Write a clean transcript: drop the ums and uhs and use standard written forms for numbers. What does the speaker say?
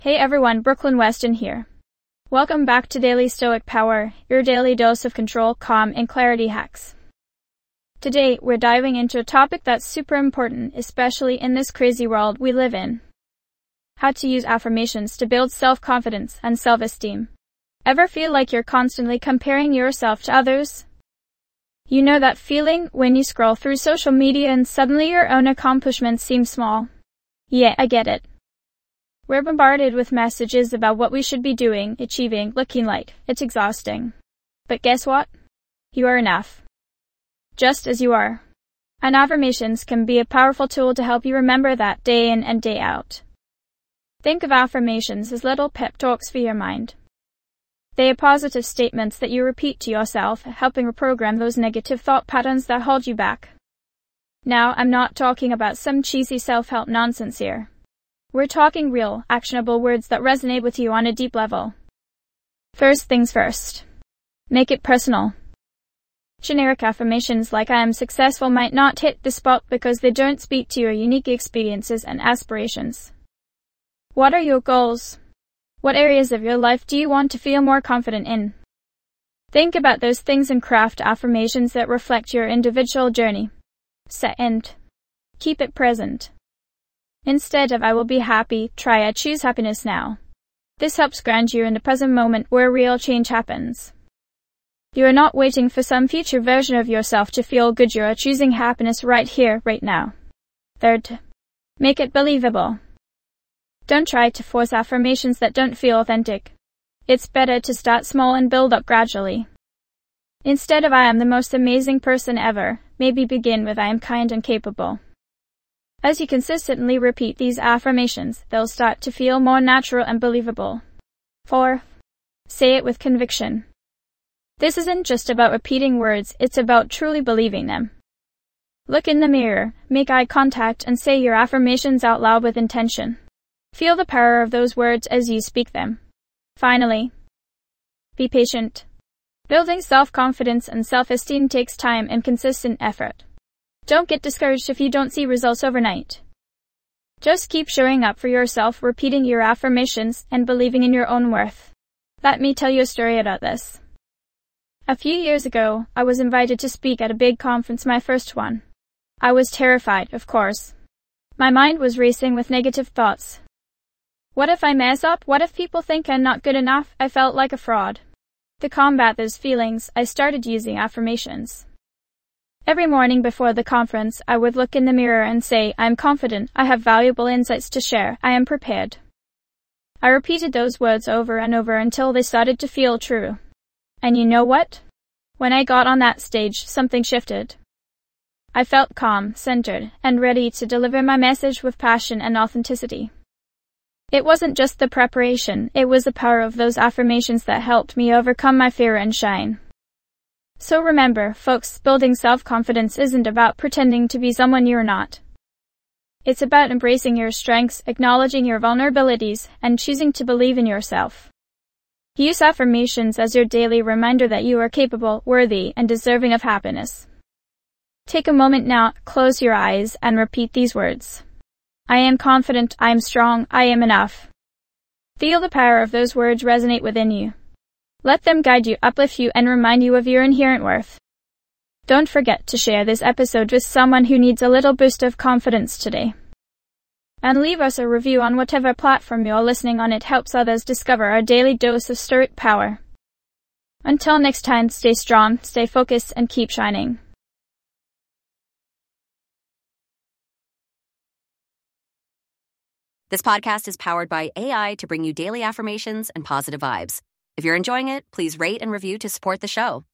Hey everyone, Brooklyn Weston here. Welcome back to Daily Stoic Power, your daily dose of control, calm, and clarity hacks. Today, we're diving into a topic that's super important, especially in this crazy world we live in. How to use affirmations to build self-confidence and self-esteem. Ever feel like you're constantly comparing yourself to others? You know that feeling when you scroll through social media and suddenly your own accomplishments seem small? Yeah, I get it. We're bombarded with messages about what we should be doing, achieving, looking like. It's exhausting. But guess what? You are enough. Just as you are. And affirmations can be a powerful tool to help you remember that day in and day out. Think of affirmations as little pep talks for your mind. They are positive statements that you repeat to yourself, helping reprogram those negative thought patterns that hold you back. Now, I'm not talking about some cheesy self-help nonsense here. We're talking real, actionable words that resonate with you on a deep level. First things first. Make it personal. Generic affirmations like I am successful might not hit the spot because they don't speak to your unique experiences and aspirations. What are your goals? What areas of your life do you want to feel more confident in? Think about those things and craft affirmations that reflect your individual journey. Set and keep it present. Instead of I will be happy, try I choose happiness now. This helps ground you in the present moment where real change happens. You are not waiting for some future version of yourself to feel good, you are choosing happiness right here, right now. Third, make it believable. Don't try to force affirmations that don't feel authentic. It's better to start small and build up gradually. Instead of I am the most amazing person ever, maybe begin with I am kind and capable. As you consistently repeat these affirmations, they'll start to feel more natural and believable. 4. Say it with conviction. This isn't just about repeating words, it's about truly believing them. Look in the mirror, make eye contact, and say your affirmations out loud with intention. Feel the power of those words as you speak them. Finally, be patient. Building self-confidence and self-esteem takes time and consistent effort. Don't get discouraged if you don't see results overnight. Just keep showing up for yourself, repeating your affirmations, and believing in your own worth. Let me tell you a story about this. A few years ago, I was invited to speak at a big conference, my first one. I was terrified, of course. My mind was racing with negative thoughts. What if I mess up? What if people think I'm not good enough? I felt like a fraud. To combat those feelings, I started using affirmations. Every morning before the conference, I would look in the mirror and say, I am confident, I have valuable insights to share, I am prepared. I repeated those words over and over until they started to feel true. And you know what? When I got on that stage, something shifted. I felt calm, centered, and ready to deliver my message with passion and authenticity. It wasn't just the preparation, it was the power of those affirmations that helped me overcome my fear and shine. So remember, folks, building self-confidence isn't about pretending to be someone you're not. It's about embracing your strengths, acknowledging your vulnerabilities, and choosing to believe in yourself. Use affirmations as your daily reminder that you are capable, worthy, and deserving of happiness. Take a moment now, close your eyes, and repeat these words. I am confident, I am strong, I am enough. Feel the power of those words resonate within you. Let them guide you, uplift you, and remind you of your inherent worth. Don't forget to share this episode with someone who needs a little boost of confidence today. And leave us a review on whatever platform you're listening on. It helps others discover our daily dose of stoic power. Until next time, stay strong, stay focused, and keep shining. This podcast is powered by AI to bring you daily affirmations and positive vibes. If you're enjoying it, please rate and review to support the show.